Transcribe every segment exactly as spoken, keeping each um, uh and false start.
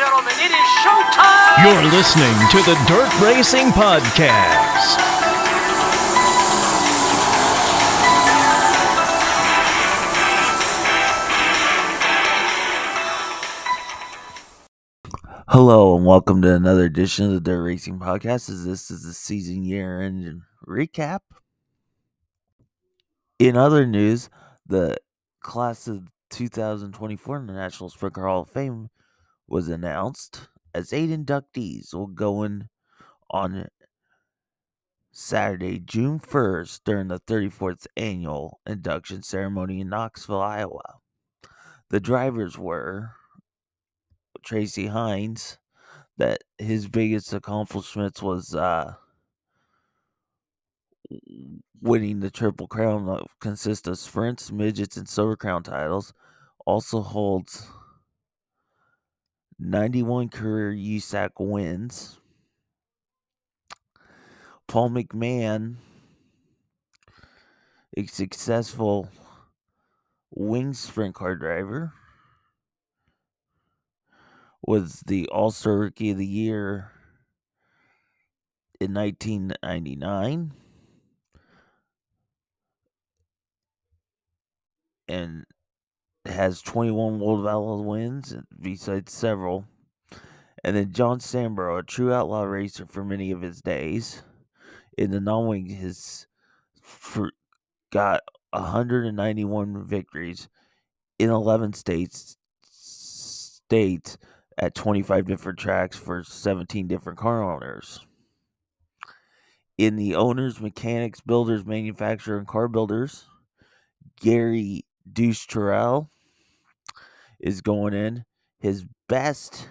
gentlemen, it is showtime! You're listening to the Dirt Racing Podcast. Hello and welcome to another edition of the Dirt Racing Podcast. As this is the season year-end recap. In other news, the class of two thousand twenty-four in the National Sprint Car Hall of Fame was announced as eight inductees will go in on Saturday, June first, during the thirty-fourth annual induction ceremony in Knoxville, Iowa. The drivers were Tracy Hines, that his biggest accomplishments was uh, winning the Triple Crown that consists of sprints, midgets, and Silver Crown titles. Also holds ninety-one career U S A C wins. Paul McMahon, a successful wing sprint car driver, was the All-Star Rookie of the Year in nineteen ninety-nine. And has twenty-one World of Outlaw wins, besides several. And then John Sambro, a true outlaw racer for many of his days. In the non-wing, has for, got one hundred ninety-one victories in eleven states, states at twenty-five different tracks for seventeen different car owners. In the owners, mechanics, builders, manufacturer, and car builders, Gary Deuce Terrell is going in. His best,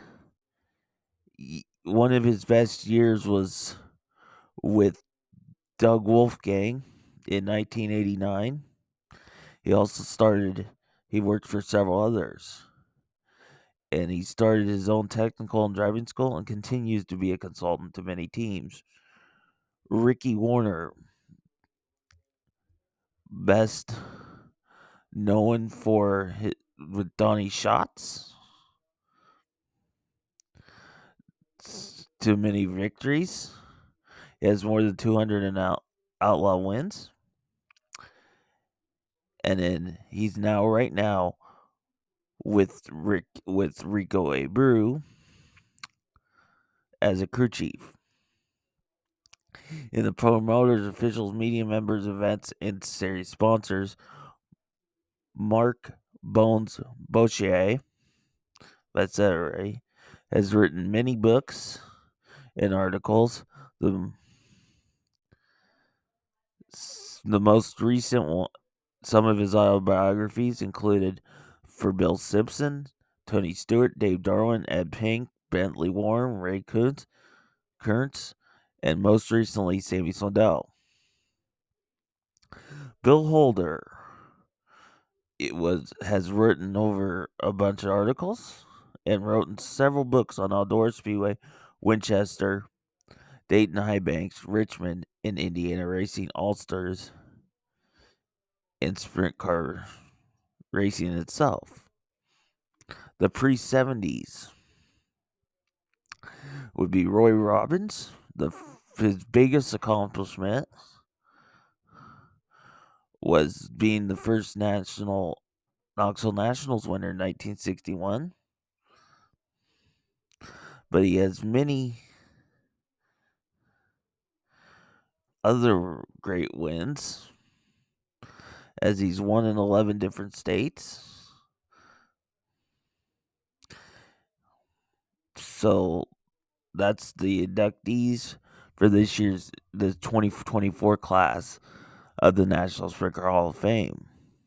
one of his best years was with Doug Wolfgang in nineteen eighty-nine. He also started, he worked for several others. And he started his own technical and driving school and continues to be a consultant to many teams. Ricky Warner, best known for his, with Donnie Schatz, too many victories. He has more than two hundred in out, outlaw wins. And then he's now, right now, with Rick with Rico Abreu as a crew chief. In the promoters, officials, media members, events, and series sponsors, Mark Bones Boucher, that's that right, has written many books and articles. The, the most recent one, some of his autobiographies included For Bill Simpson, Tony Stewart, Dave Darwin, Ed Pink, Bentley Warren, Ray Kuntz, Kurtz, and most recently Sammy Sondell. Bill Holder it was has written over a bunch of articles and wrote in several books on outdoor speedway, Winchester, Dayton High Banks, Richmond, and Indiana Racing All-Stars, and sprint car racing itself. The pre-seventies would be Roy Robbins. The his biggest accomplishment was being the first national Knoxville Nationals winner in nineteen sixty-one. But he has many other great wins, as he's won in eleven different states. So that's the inductees for this year's the twenty twenty-four class of the National Sprint Car Hall of Fame.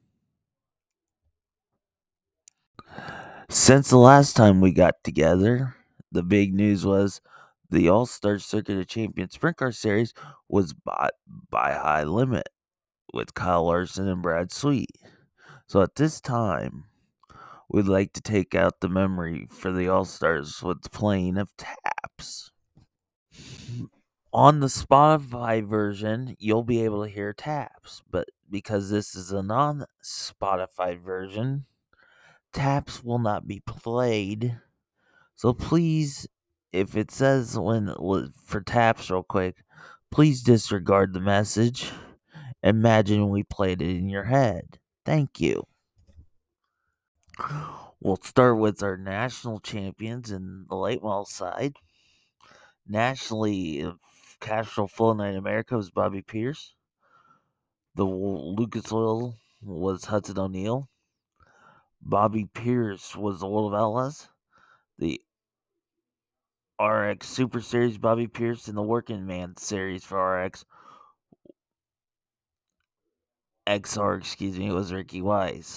Since the last time we got together, the big news was the All-Star Circuit of Champions Sprint Car Series was bought by High Limit with Kyle Larson and Brad Sweet. So at this time, we'd like to take out the memory for the All-Stars with playing of taps. On the Spotify version, you'll be able to hear taps, but because this is a non-Spotify version, taps will not be played So please, if it says when for taps real quick, please disregard the message. Imagine we played it in your head. Thank you. We'll start with our national champions in the late model side. Nationally, Castrol Full Night America was Bobby Pierce. The Lucas Oil was Hudson O'Neal. Bobby Pierce was the World of Outlaws. The R X Super Series, Bobby Pierce, and the Working Man Series for R X X R, excuse me, was Ricky Wise.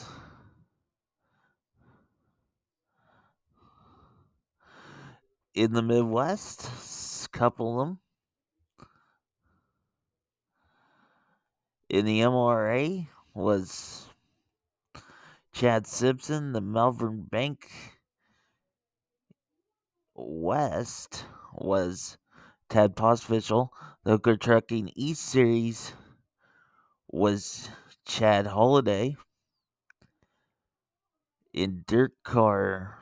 In the Midwest, couple of them. In the M R A was Chad Simpson. The Malvern Bank West was Ted Postfishel. The Hooker Trucking East Series was Chad Holiday. In Dirt Car,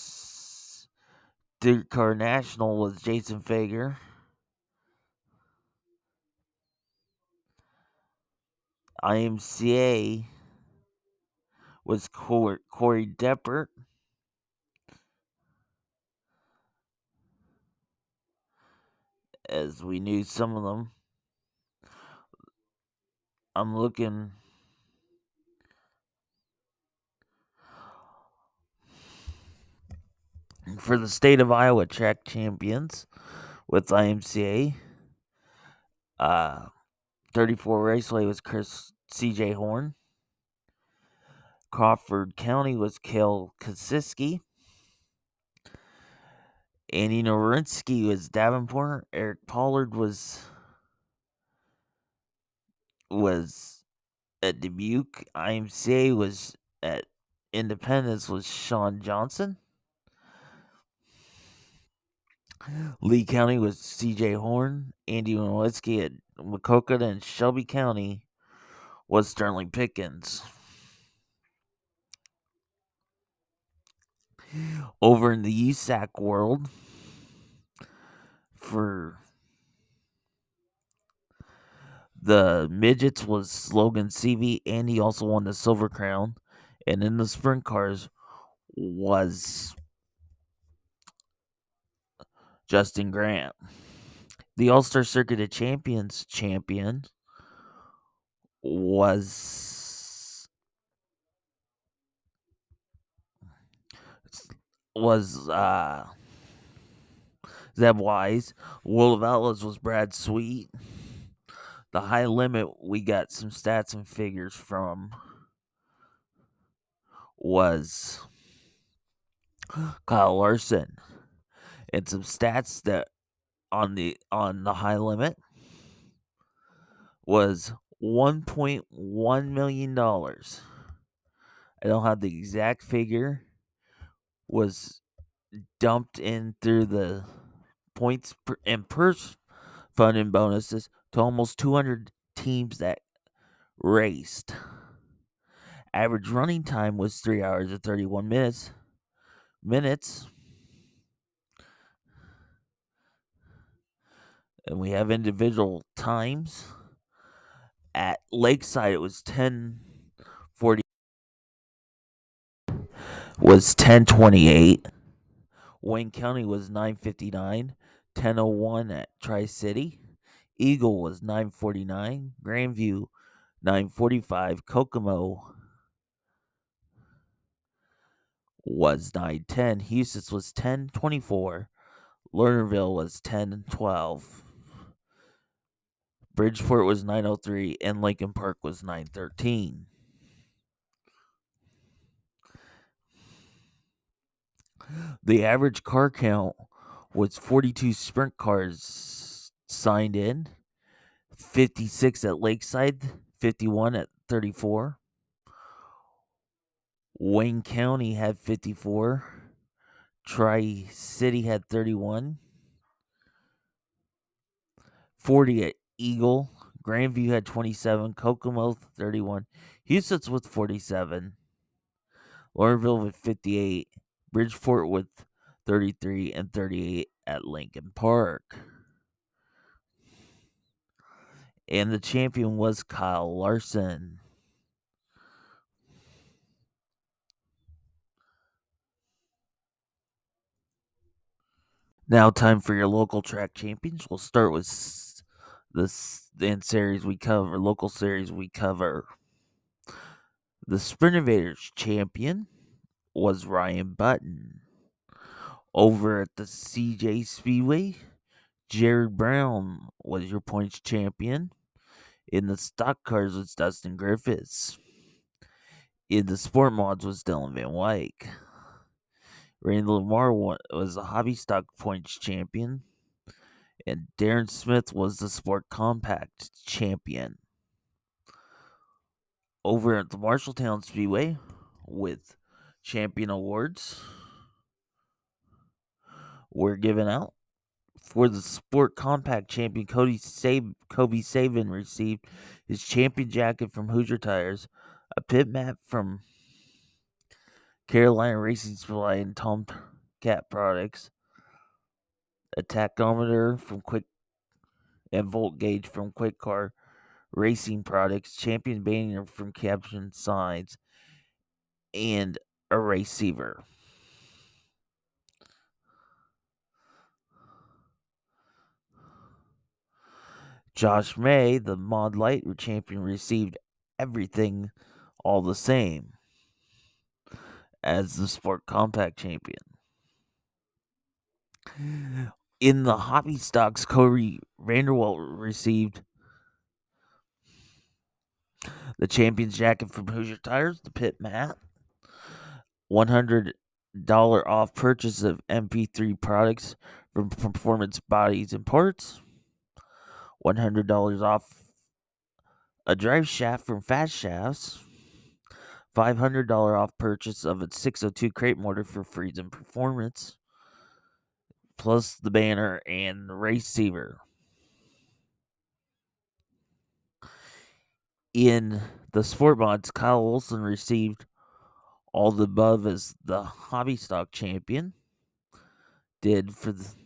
Dirt Car National was Jason Fager. I M C A was Corey, Corey Deppert. As we knew some of them. I'm looking for the state of Iowa track champions with I M C A. Uh, thirty-four Raceway was Chris C J Horn. Crawford County was Cale Kosiski. Andy Norinsky was Davenport. Eric Pollard was was at Dubuque. I M C A was at Independence was Sean Johnson. Lee County was C J Horn. Andy Norinsky at Maquoketa, and Shelby County was Sterling Pickens. Over in the U S A C world, for the midgets was Logan Seavey, and he also won the Silver Crown. And in the sprint cars was Justin Grant. The All-Star Circuit of Champions champion was was uh, Zeb Wise. World of Outlaws was Brad Sweet. The High Limit, we got some stats and figures from, was Kyle Larson. And some stats that on the on the High Limit was one point one million dollars. I don't have the exact figure. Was dumped in through the points per, and purse fund and bonuses to almost two hundred teams that raced. Average running time was three hours and thirty-one minutes. Minutes. And we have individual times. At Lakeside, it was ten forty. Was ten twenty-eight. Wayne County was nine fifty-nine. ten oh one at Tri-City. Eagle was nine forty-nine. Grandview nine forty-five. Kokomo was nine ten. Houston was ten twenty-four. Lernerville was ten twelve. Bridgeport was nine oh three, and Lincoln Park was nine thirteen. The average car count was forty-two sprint cars signed in, fifty-six at Lakeside, fifty-one at thirty-four. Wayne County had fifty-four. Tri-City had thirty-one. forty at Eagle. Grandview had twenty-seven. Kokomo thirty-one. Houston's with forty-seven. Lawrenceville with fifty-eight. Bridgeport with thirty-three and thirty-eight at Lincoln Park. And the champion was Kyle Larson. Now, time for your local track champions. We'll start with the in series we cover, local series we cover. The Sprint Invaders champion was Ryan Button. Over at the C J Speedway, Jared Brown was your points champion. In the stock cars was Dustin Griffiths. In the sport mods was Dylan Van Wyk. Randy Lamar was the hobby stock points champion. And Darren Smith was the sport compact champion. Over at the Marshalltown Speedway with champion awards were given out. For the sport compact champion, Cody Sab- Kobe Sabin received his champion jacket from Hoosier Tires, a pit map from Carolina Racing Supply and Tomcat Products, a tachometer from Quick and volt gauge from Quick Car Racing Products, champion banner from Caption Sides, and a receiver. Josh May, the Mod Light champion, received everything all the same as the Sport Compact champion. In the hobby stocks, Corey Vanderwalt received the champion's jacket from Hoosier Tires, the pit mat, one hundred dollars off purchase of M P three products from Performance Bodies and Parts, one hundred dollars off a drive shaft from Fast Shafts, five hundred dollars off purchase of a six oh two crate motor for Friesen Performance, plus the banner and the receiver. In the sport mods, Kyle Olson received all the above as the hobby stock champion did for the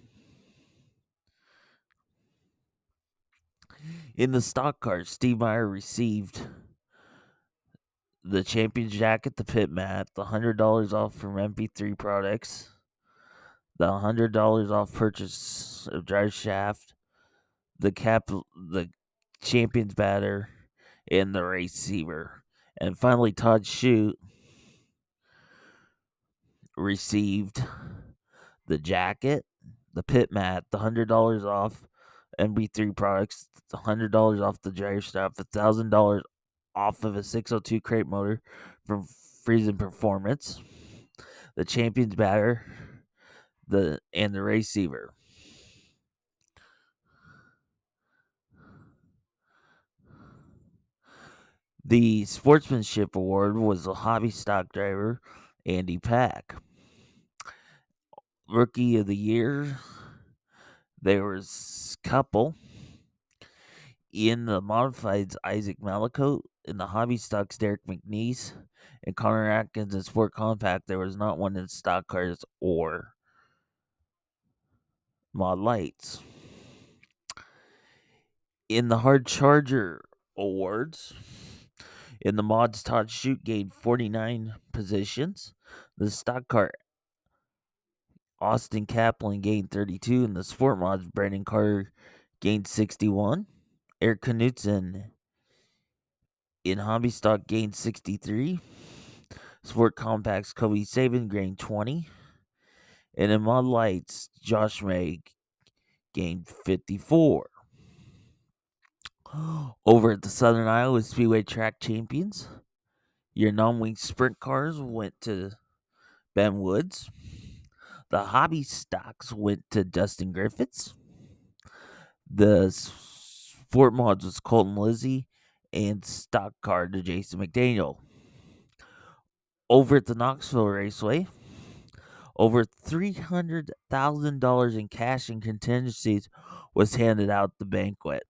in the stock cars. Steve Meyer received the champion jacket, the pit mat, the one hundred dollars off from M P three products, the one hundred dollars off purchase of drive shaft, the cap, the champion's batter, and the receiver. And finally, Todd Shute received the jacket, the pit mat, the one hundred dollars off M B three products, one hundred dollars off the drive shaft, one thousand dollars off of a six oh two crate motor from Friesen Performance, the champion's batter, the and the receiver. The Sportsmanship Award was a hobby stock driver, Andy Pack. Rookie of the Year, there was a couple. In the modifieds, Isaac Malacote. In the hobby stocks, Derek McNeese. And Connor Atkins in Sport Compact, there was not one in stock cars or mod lights. In the Hard Charger Awards, in the mods, Todd Shute gained forty-nine positions. The stock car, Austin Kaplan gained thirty-two. In the sport mods, Brandon Carter gained sixty-one. Eric Knutson in hobby stock gained sixty-three. Sport compacts, Kobe Sabin gained twenty. And in mod lights, Josh May gained fifty-four. Over at the Southern Iowa Speedway Track Champions, your non-wing sprint cars went to Ben Woods. The hobby stocks went to Dustin Griffiths. The sport mods was Colton Lizzie, and stock car to Jason McDaniel. Over at the Knoxville Raceway, over three hundred thousand dollars in cash and contingencies was handed out at the banquet.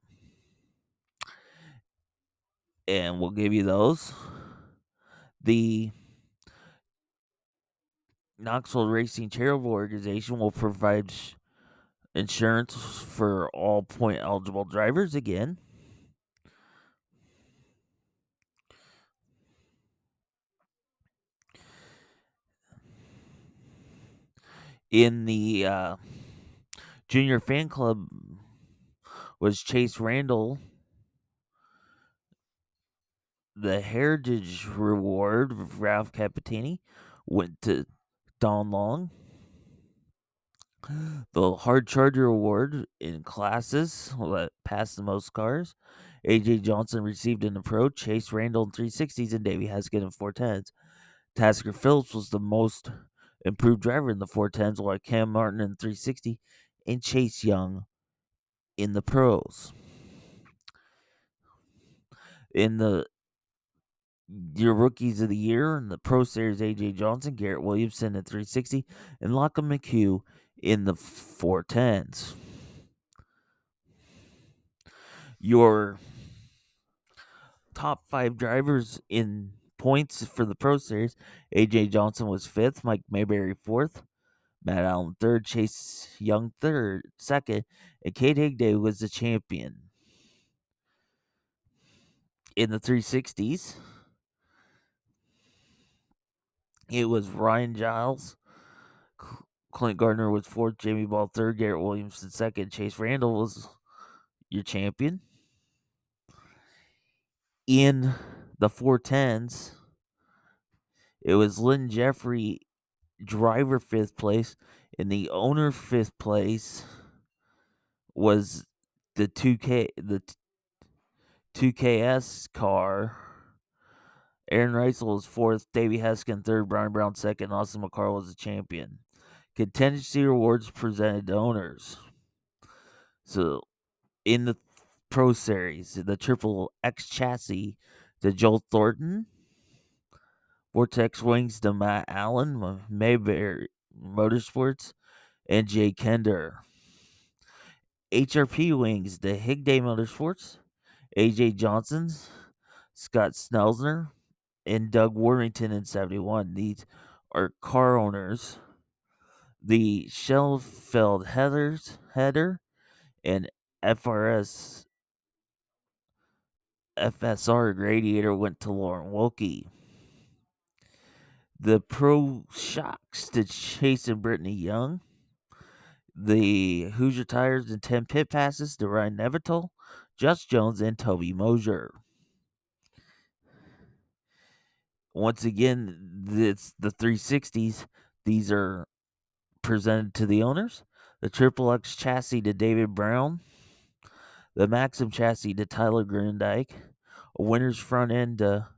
And we'll give you those. The Knoxville Racing Charitable Organization will provide insurance for all point eligible drivers again. In the uh, junior fan club was Chase Randall. The Heritage Reward of Ralph Capitani went to Don Long. The Hard Charger Award in classes that passed the most cars. A J Johnson received in the Pro, Chase Randall in three sixties, and Davey Haskett in four tens. Tasker Phillips was the most improved driver in the four tens, while Cam Martin in three sixty and Chase Young in the Pros. In the your rookies of the year in the Pro Series, A J Johnson, Garrett Williamson in three sixty, and Lachlan McHugh in the four tens. Your top five drivers in points for the Pro Series: A J Johnson was fifth, Mike Mayberry fourth, Matt Allen third, Chase Young third, second, and Kate Higday was the champion. In the three sixties, it was Ryan Giles, Clint Gardner was fourth, Jamie Ball third, Garrett Williamson second, Chase Randall was your champion. In the four tens, it was Lynn Jeffrey, driver fifth place, and the owner fifth place was the two K the two K S car. Aaron Reisel was fourth, Davey Heskin third, Brian Brown second, Austin McCarl was the champion. Contingency awards presented to owners. So in the Pro Series, the Triple X chassis to Joel Thornton, Vortex Wings to Matt Allen, Mayberry Motorsports, and Jay Kender. H R P Wings to Higday Motorsports, A J Johnson's, Scott Snelsner, and Doug Warrington in seventy-one. These are car owners. The Shellfeld headers, header and F R S F S R radiator went to Lauren Wilkie. The Pro Shocks to Chase and Brittany Young. The Hoosier Tires and ten pit passes to Ryan Nevital, Josh Jones, and Toby Mosier. Once again, it's the three sixties. These are presented to the owners. The Triple X chassis to David Brown. The Maxim chassis to Tyler Grundyke. A winner's front end to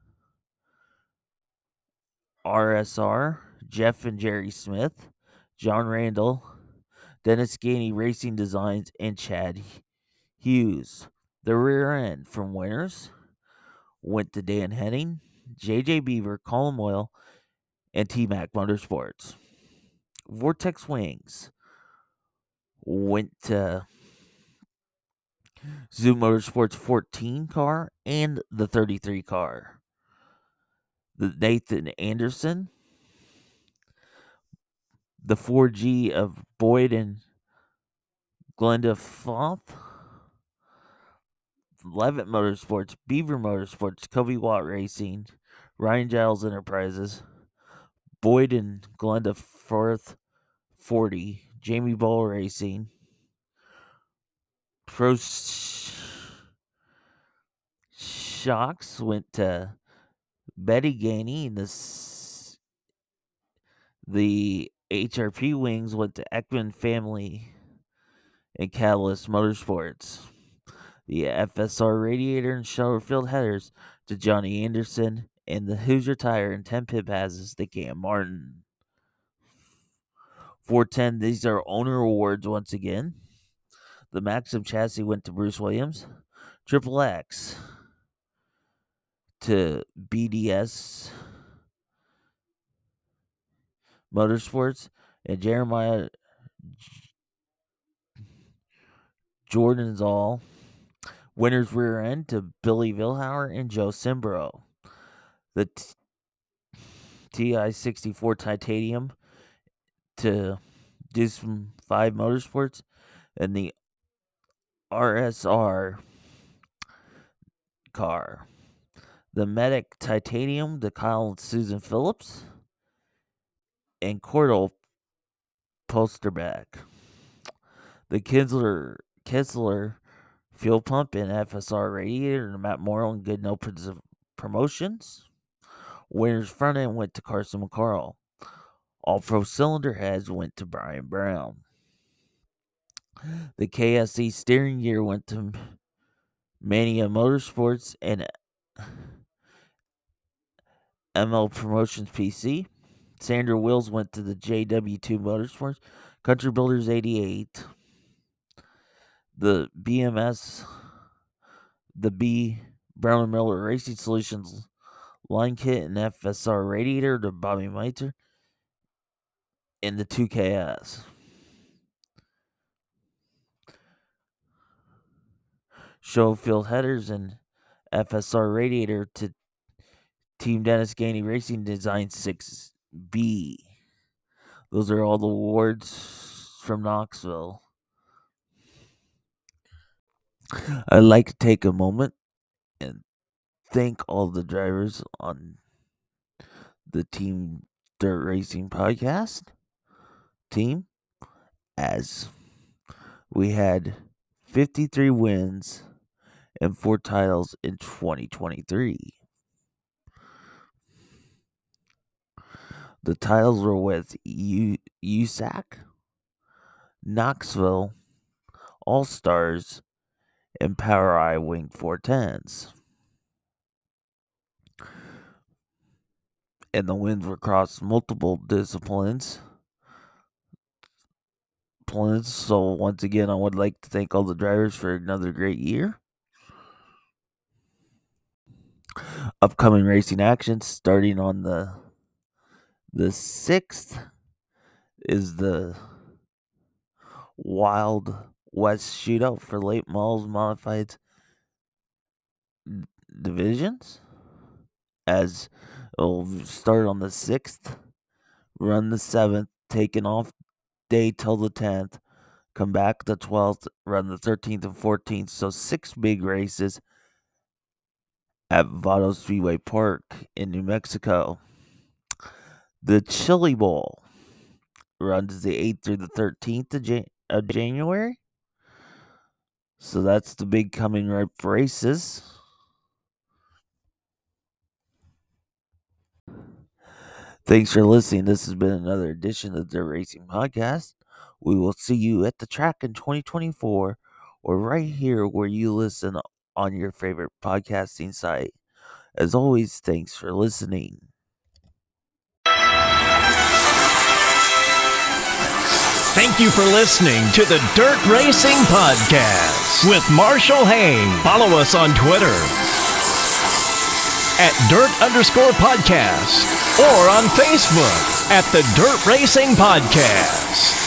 R S R, Jeff and Jerry Smith, John Randall, Dennis Gainey Racing Designs, and Chad Hughes. The rear end from winners went to Dan Henning, J J Beaver, Colin Moyle, and T-Mac Motorsports. Vortex Wings went to Zoom Motorsports fourteen car and the thirty-three car. The Nathan Anderson, the four G of Boyd and Glenda Foth, Levitt Motorsports, Beaver Motorsports, Kobe Watt Racing, Ryan Giles Enterprises, Boyd and Glenda Firth forty, Jamie Ball Racing, Pro Shocks went to Betty Gainey, and the, the H R P Wings went to Ekman Family and Catalyst Motorsports. The F S R Radiator and Shutterfield headers to Johnny Anderson, and the Hoosier Tire and ten pit passes to Cam Martin. four ten, these are owner awards once again. The Maxim chassis went to Bruce Williams. Triple X to B D S Motorsports, and Jeremiah Jordan's all. Winner's rear end to Billy Vilhauer and Joe Simbro. The T I sixty-four Titanium to do some five motorsports, and the R S R car. The Medic Titanium, the Kyle and Susan Phillips, and Cordell Posterback. The Kinsler, Kinsler fuel pump and F S R radiator, and Matt Morrill and Good No Promotions. Winner's front end went to Carson McCarl. All pro cylinder heads went to Brian Brown. The K S E steering gear went to Mania Motorsports and M L Promotions P C. Sandra Wills went to the J W two Motorsports. Country Builders eighty-eight. The B M S, the B Brown and Miller Racing Solutions line kit and F S R radiator to Bobby Meitzer. In the two K S. Showfield headers and F S R radiator to Team Dennis Gainey Racing Design six B. Those are all the awards from Knoxville. I'd like to take a moment and thank all the drivers on the Team Dirt Racing podcast team, as we had fifty-three wins and four titles in twenty twenty-three. The titles were with U- U S A C, Knoxville, All Stars, and Power Eye Wing four tens. And the wins were across multiple disciplines. So once again, I would like to thank all the drivers for another great year. Upcoming racing actions starting on the the sixth is the Wild West Shootout for late models modified divisions, as it'll start on the sixth, run the seventh, taking off day till the tenth, come back the twelfth, run the thirteenth and fourteenth. So six big races at Vado Speedway Park in New Mexico. The Chili Bowl runs the eighth through the thirteenth of, Jan- of January. So that's the big coming up races. Thanks for listening. This has been another edition of the Racing Podcast. We will see you at the track in twenty twenty-four, or right here where you listen on your favorite podcasting site. As always, thanks for listening. Thank you for listening to the Dirt Racing Podcast with Marshall Hain. Follow us on Twitter at Dirt underscore podcast or on Facebook at the Dirt Racing Podcast.